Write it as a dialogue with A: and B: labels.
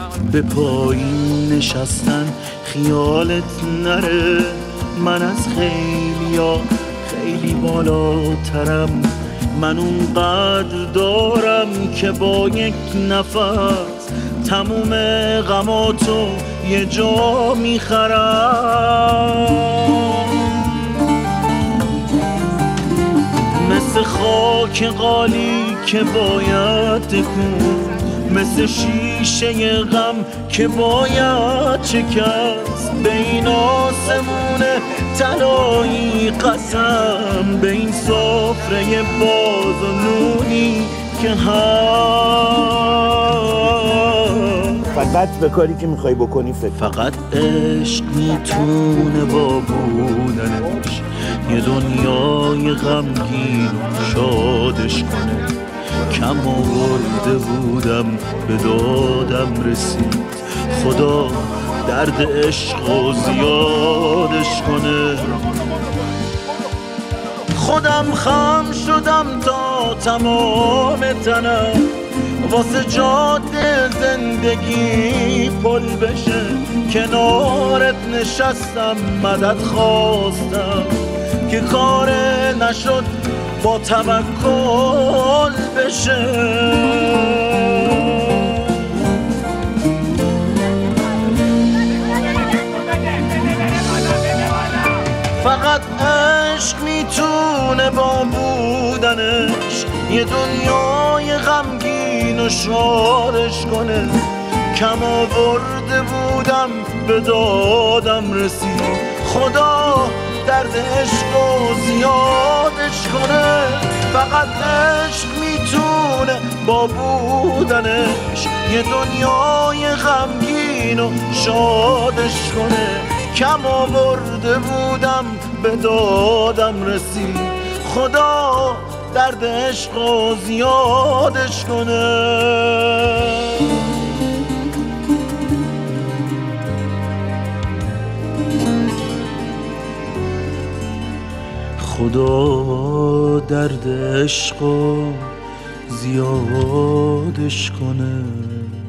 A: به پایین نشستن خیالت نره، من از خیلیا خیلی بالاترم، من اونقدر دارم که با یک نفس تموم غماتو یه جا میخرم. مثل خاک قالی که باید تکون، مثل شیشه غم که باید شکست، به این آسمون طلایی قسم، به این سفره باز و نونی که هم
B: فقط به کاری که میخوای بکنی فکر.
A: فقط عشق میتونه با بودنش یه دنیای غمگین شادش کنه. کم آورده بودم به دادم رسید، خدا درد عشق و زیادش کنه. خودم خم شدم تا تمام تنم واسه جاده زندگی پل بشه، کنارت نشستم مدد خواستم که کار نشد با توکل بشه. فقط عشق میتونه با بودنش یه دنیای غمگین و شادش کنه. کم آورده بودم به دادم رسید، خدا درد عشق و زیادش کنه. فقط عشق میتونه با بودنش یه دنیای غمگین و شادش کنه. کم آورده بودم به دادم رسید، خدا درد عشق و زیادش کنه. خدا درد عشق و زیادش کنه.